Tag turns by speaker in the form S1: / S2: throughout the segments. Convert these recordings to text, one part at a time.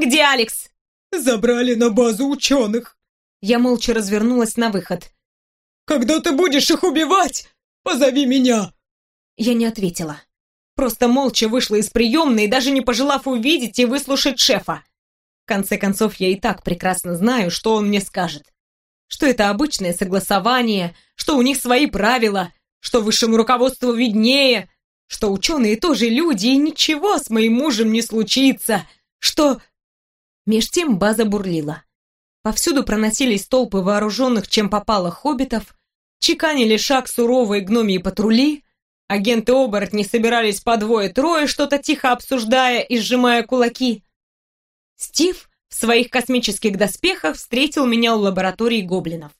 S1: Где Алекс?»
S2: «Забрали на базу ученых».
S1: Я молча развернулась на выход.
S2: «Когда ты будешь их убивать, позови меня!»
S1: Я не ответила. Просто молча вышла из приемной, даже не пожелав увидеть и выслушать шефа. В конце концов, я и так прекрасно знаю, что он мне скажет. Что это обычное согласование, что у них свои правила, что высшему руководству виднее, что ученые тоже люди, и ничего с моим мужем не случится, что... Меж тем база бурлила. Повсюду проносились толпы вооруженных, чем попало, хоббитов, чеканили шаг суровые гномьи патрули, агенты-оборотни собирались по двое-трое, что-то тихо обсуждая и сжимая кулаки. Стив в своих космических доспехах встретил меня у лаборатории гоблинов.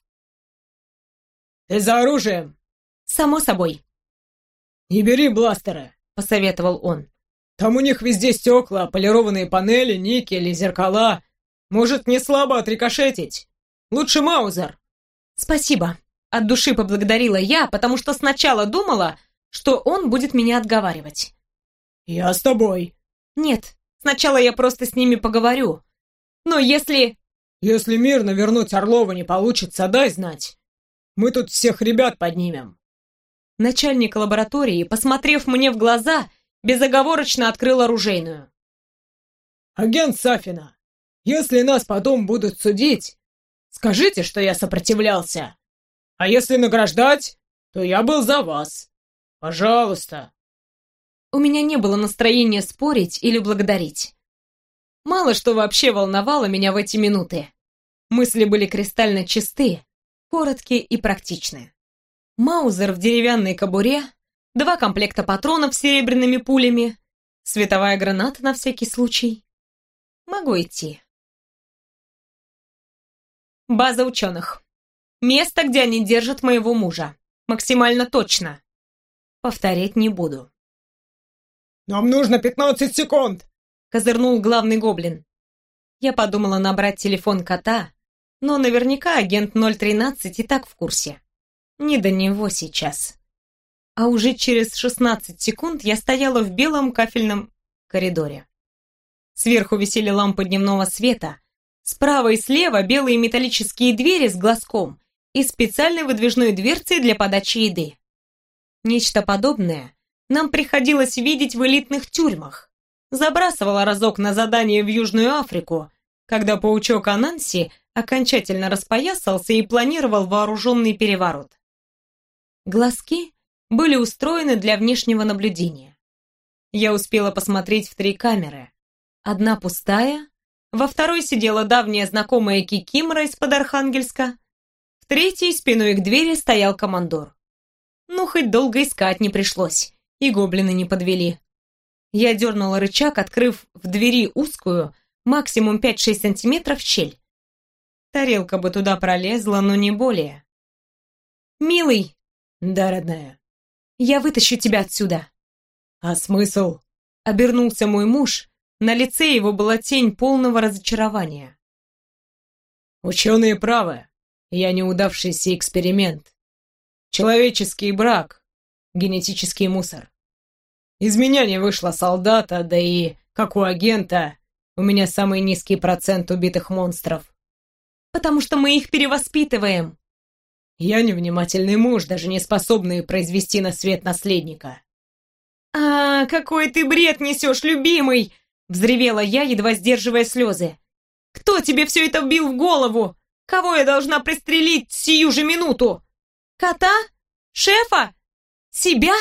S2: «Ты за оружием?»
S1: «Само собой»,
S2: «Не бери бластеры»,
S1: — посоветовал он.
S2: «Там у них везде стекла, полированные панели, никель, зеркала. Может, не слабо отрикошетить. Лучше Маузер».
S1: «Спасибо», — от души поблагодарила я, потому что сначала думала, что он будет меня отговаривать.
S2: «Я с тобой».
S1: «Нет, сначала я просто с ними поговорю. Но если...»
S2: «Если мирно вернуть Орлова не получится, дай знать. Мы тут всех ребят поднимем».
S1: Начальник лаборатории, посмотрев мне в глаза, безоговорочно открыл оружейную.
S2: «Агент Сафина, если нас потом будут судить, скажите, что я сопротивлялся. А если награждать, то я был за вас. Пожалуйста».
S1: У меня не было настроения спорить или благодарить. Мало что вообще волновало меня в эти минуты. Мысли были кристально чисты, короткие и практичные. Маузер в деревянной кобуре, 2 комплекта патронов с серебряными пулями, световая граната на всякий случай. Могу идти. База ученых. Место, где они держат моего мужа. Максимально точно. Повторять не буду.
S2: «Нам нужно 15 секунд!»
S1: — козырнул главный гоблин. Я подумала набрать телефон кота, но наверняка агент 013 и так в курсе. Не до него сейчас. А уже через 16 секунд я стояла в белом кафельном коридоре. Сверху висели лампы дневного света, справа и слева белые металлические двери с глазком и специальной выдвижной дверцей для подачи еды. Нечто подобное нам приходилось видеть в элитных тюрьмах. Забрасывала разок на задание в Южную Африку, когда паучок Ананси окончательно распоясался и планировал вооруженный переворот. Глазки были устроены для внешнего наблюдения. Я успела посмотреть в 3 камеры. Одна пустая, во второй сидела давняя знакомая Кикимора из-под Архангельска, в третьей спиной к двери стоял командор. Ну, хоть долго искать не пришлось, и гоблины не подвели. Я дернула рычаг, открыв в двери узкую, максимум 5-6 сантиметров щель. Тарелка бы туда пролезла, но не более. «Милый!»
S2: «Да, родная».
S1: «Я вытащу тебя отсюда».
S2: «А смысл?»
S1: Обернулся мой муж, на лице его была тень полного разочарования.
S2: «Ученые правы. Я неудавшийся эксперимент. Человеческий брак, генетический мусор. Из меня не вышло солдата, да и, как у агента, у меня самый низкий процент убитых монстров».
S1: «Потому что мы их перевоспитываем».
S2: «Я невнимательный муж, даже не способный произвести на свет наследника».
S1: «А, какой ты бред несешь, любимый!» Взревела я, едва сдерживая слезы. «Кто тебе все это вбил в голову? Кого я должна пристрелить сию же минуту? Кота? Шефа? Себя?»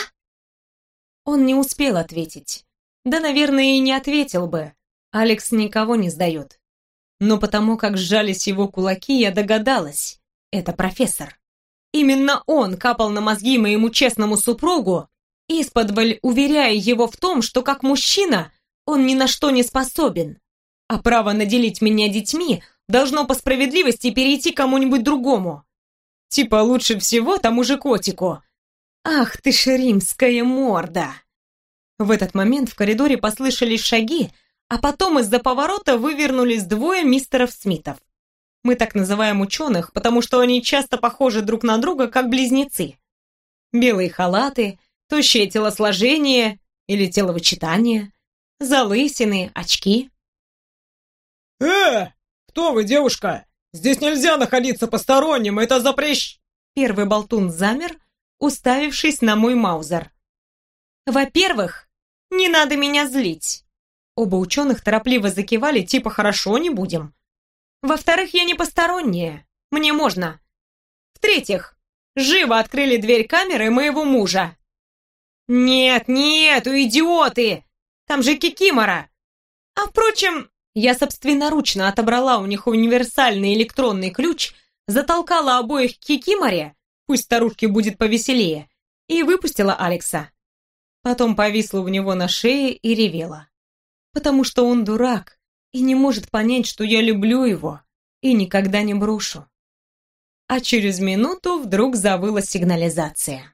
S1: Он не успел ответить. Да, наверное, и не ответил бы. Алекс никого не сдает. Но потому как сжались его кулаки, я догадалась. Это профессор. Именно он капал на мозги моему честному супругу, исподволь уверяя его в том, что как мужчина он ни на что не способен, а право наделить меня детьми должно по справедливости перейти кому-нибудь другому. Типа лучше всего тому же котику. Ах ты ж римская морда! В этот момент в коридоре послышались шаги, а потом из-за поворота вывернулись 2 мистеров Смитов. Мы так называем ученых, потому что они часто похожи друг на друга, как близнецы. Белые халаты, тощее телосложение или теловычитание, залысины, очки.
S2: «Кто вы, девушка? Здесь нельзя находиться посторонним, это
S1: Первый болтун замер, уставившись на мой маузер. «Во-первых, не надо меня злить». Оба ученых торопливо закивали, типа «хорошо, не будем». «Во-вторых, я не посторонняя, мне можно. В-третьих, живо открыли дверь камеры моего мужа». «Нет, нет, идиоты! Там же Кикимора!» А впрочем, я собственноручно отобрала у них универсальный электронный ключ, затолкала обоих к Кикиморе, пусть старушке будет повеселее, и выпустила Алекса. Потом повисла у него на шее и ревела. Потому что он дурак и не может понять, что я люблю его и никогда не брошу. А через минуту вдруг завыла сигнализация.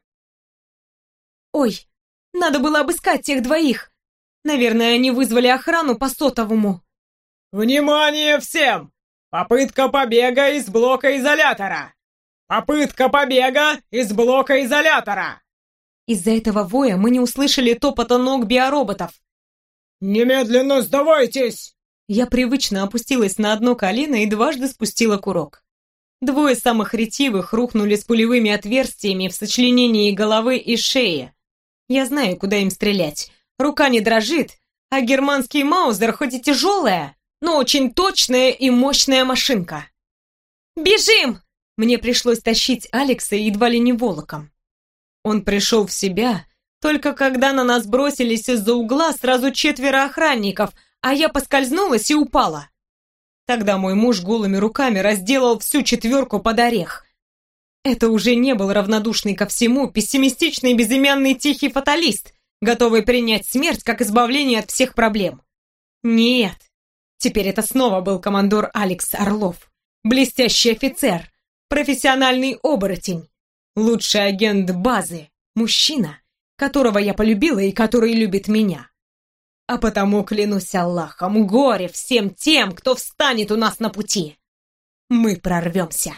S1: «Ой, надо было обыскать тех двоих. Наверное, они вызвали охрану по сотовому».
S2: «Внимание всем! Попытка побега из блока изолятора! Попытка побега из блока изолятора!»
S1: Из-за этого воя мы не услышали топота ног биороботов.
S2: «Немедленно сдавайтесь!»
S1: Я привычно опустилась на одно колено и дважды спустила курок. Двое самых ретивых рухнули с пулевыми отверстиями в сочленении головы и шеи. Я знаю, куда им стрелять. Рука не дрожит, а германский маузер хоть и тяжелая, но очень точная и мощная машинка. «Бежим!» Мне пришлось тащить Алекса едва ли не волоком. Он пришел в себя, только когда на нас бросились из-за угла сразу 4 охранников, а я поскользнулась и упала. Тогда мой муж голыми руками разделал всю 4 под орех. Это уже не был равнодушный ко всему, пессимистичный безымянный тихий фаталист, готовый принять смерть как избавление от всех проблем. Нет, теперь это снова был командор Алекс Орлов, блестящий офицер, профессиональный оборотень, лучший агент базы, мужчина, которого я полюбила и который любит меня. А потому, клянусь Аллахом, горе всем тем, кто встанет у нас на пути. Мы прорвемся.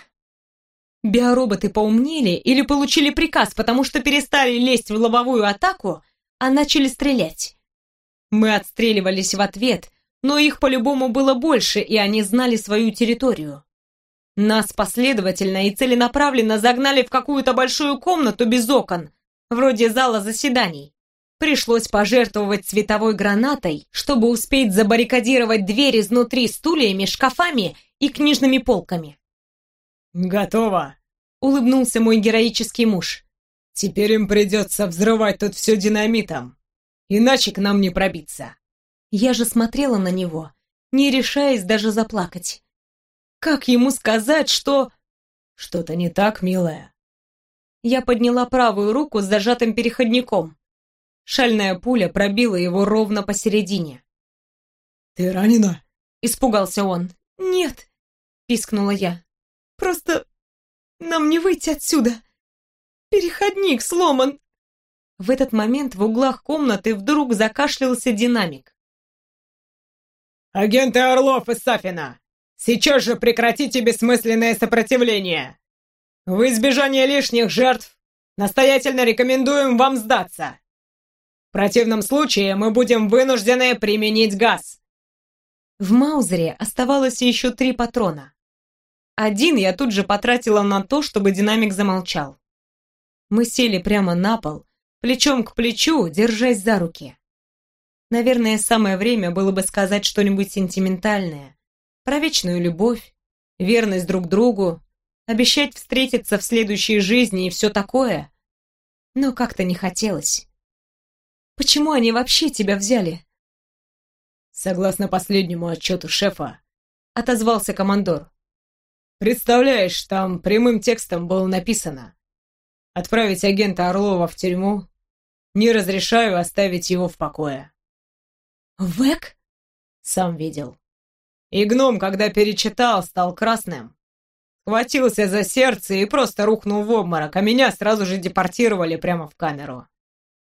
S1: Биороботы поумнели или получили приказ, потому что перестали лезть в лобовую атаку, а начали стрелять. Мы отстреливались в ответ, но их по-любому было больше, и они знали свою территорию. Нас последовательно и целенаправленно загнали в какую-то большую комнату без окон, вроде зала заседаний. Пришлось пожертвовать световой гранатой, чтобы успеть забаррикадировать дверь изнутри стульями, шкафами и книжными полками.
S2: «Готово!» — улыбнулся мой героический муж. «Теперь им придется взрывать тут все динамитом, иначе к нам не пробиться».
S1: Я же смотрела на него, не решаясь даже заплакать. Как ему сказать, что...
S2: «Что-то не так, милая?»
S1: Я подняла правую руку с зажатым переходником. Шальная пуля пробила его ровно посередине.
S2: «Ты ранена?»
S1: — испугался он. «Нет», — пискнула я. «Просто нам не выйти отсюда. Переходник сломан». В этот момент в углах комнаты вдруг закашлялся динамик.
S2: «Агенты Орлов и Сафина, сейчас же прекратите бессмысленное сопротивление. В избежание лишних жертв настоятельно рекомендуем вам сдаться. В противном случае мы будем вынуждены применить газ».
S1: В маузере оставалось еще 3 патрона. Один я тут же потратила на то, чтобы динамик замолчал. Мы сели прямо на пол, плечом к плечу, держась за руки. Наверное, самое время было бы сказать что-нибудь сентиментальное, про вечную любовь, верность друг другу, обещать встретиться в следующей жизни и все такое. Но как-то не хотелось. Почему они вообще тебя взяли?
S2: Согласно последнему отчету шефа,
S1: отозвался командор.
S2: Представляешь, там прямым текстом было написано: отправить агента Орлова в тюрьму, не разрешаю оставить его в покое.
S1: Вэк?
S2: Сам видел. И гном, когда перечитал, стал красным. Схватился за сердце и просто рухнул в обморок, а меня сразу же депортировали прямо в камеру.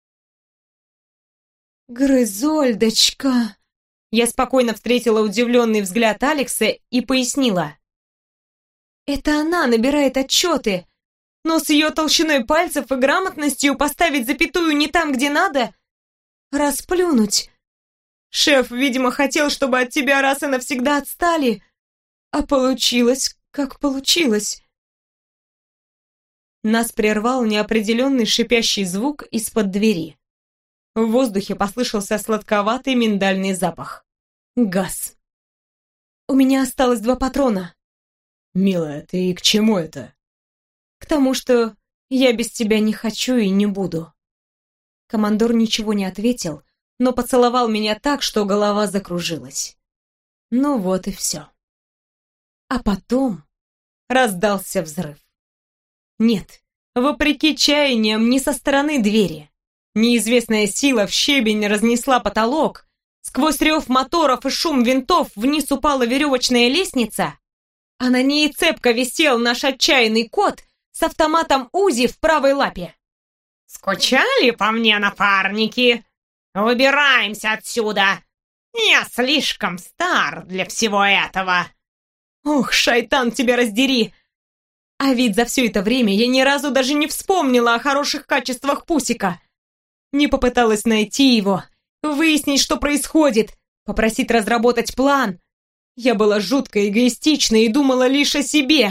S1: Грызольдочка. Я спокойно встретила удивленный взгляд Алекса и пояснила. Это она набирает отчеты, но с ее толщиной пальцев и грамотностью поставить запятую не там, где надо, расплюнуть. Шеф, видимо, хотел, чтобы от тебя раз и навсегда отстали. А получилось, как получилось. Нас прервал неопределенный шипящий звук из-под двери. В воздухе послышался сладковатый миндальный запах. Газ. У меня осталось 2 патрона.
S2: Милая, ты к чему это?
S1: К тому, что я без тебя не хочу и не буду. Командор ничего не ответил, но поцеловал меня так, что голова закружилась. Ну вот и все. А потом раздался взрыв. Нет, вопреки чаяниям, не со стороны двери. Неизвестная сила в щебень разнесла потолок, сквозь рев моторов и шум винтов вниз упала веревочная лестница, а на ней цепко висел наш отчаянный кот с автоматом УЗИ в правой лапе.
S3: «Скучали по мне, напарники? Выбираемся отсюда! Я слишком стар для всего этого!»
S1: Ох, шайтан, тебя раздери! А ведь за все это время я ни разу даже не вспомнила о хороших качествах Пусика. Не попыталась найти его, выяснить, что происходит, попросить разработать план. Я была жутко эгоистична и думала лишь о себе.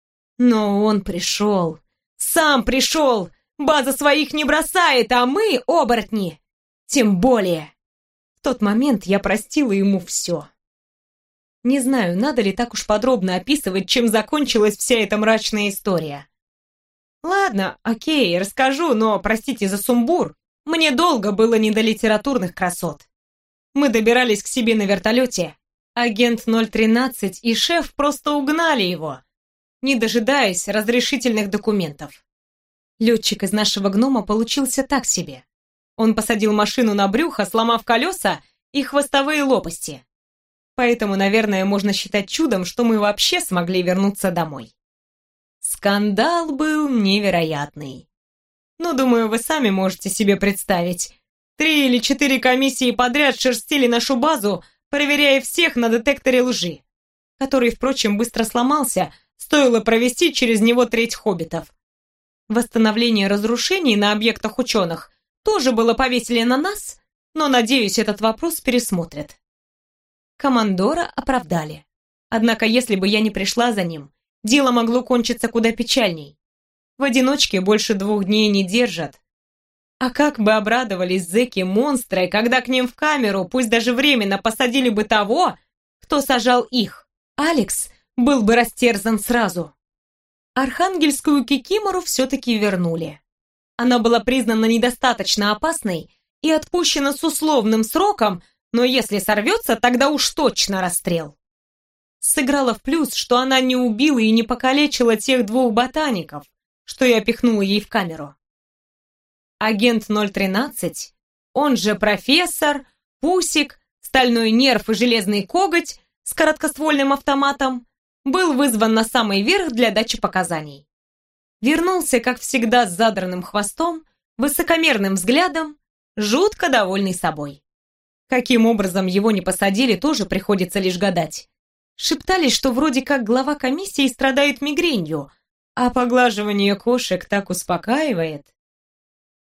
S1: Но он пришел, сам пришел. База своих не бросает, а мы, оборотни, тем более. В тот момент я простила ему все. Не знаю, надо ли так уж подробно описывать, чем закончилась вся эта мрачная история. Ладно, окей, расскажу, но, простите за сумбур, мне долго было не до литературных красот. Мы добирались к себе на вертолете. Агент 013 и шеф просто угнали его, не дожидаясь разрешительных документов. Летчик из нашего гнома получился так себе. Он посадил машину на брюхо, сломав колеса и хвостовые лопасти. Поэтому, наверное, можно считать чудом, что мы вообще смогли вернуться домой. Скандал был невероятный. Ну, думаю, вы сами можете себе представить. 3 или 4 комиссии подряд шерстили нашу базу, проверяя всех на детекторе лжи, который, впрочем, быстро сломался, стоило провести через него треть хоббитов. Восстановление разрушений на объектах ученых тоже было повесили на нас, но, надеюсь, этот вопрос пересмотрят. Командора оправдали. Однако, если бы я не пришла за ним, дело могло кончиться куда печальней. В одиночке больше 2 дней не держат. А как бы обрадовались зэки-монстры, когда к ним в камеру, пусть даже временно, посадили бы того, кто сажал их. Алекс был бы растерзан сразу. Архангельскую кикимору все-таки вернули. Она была признана недостаточно опасной и отпущена с условным сроком, но если сорвется, тогда уж точно расстрел. Сыграла в плюс, что она не убила и не покалечила тех 2 ботаников, что я пихнула ей в камеру. Агент 013, он же профессор, Пусик, стальной нерв и железный коготь с короткоствольным автоматом, был вызван на самый верх для дачи показаний. Вернулся, как всегда, с задранным хвостом, высокомерным взглядом, жутко довольный собой. Каким образом его не посадили, тоже приходится лишь гадать. Шептались, что вроде как глава комиссии страдает мигренью, а поглаживание кошек так успокаивает.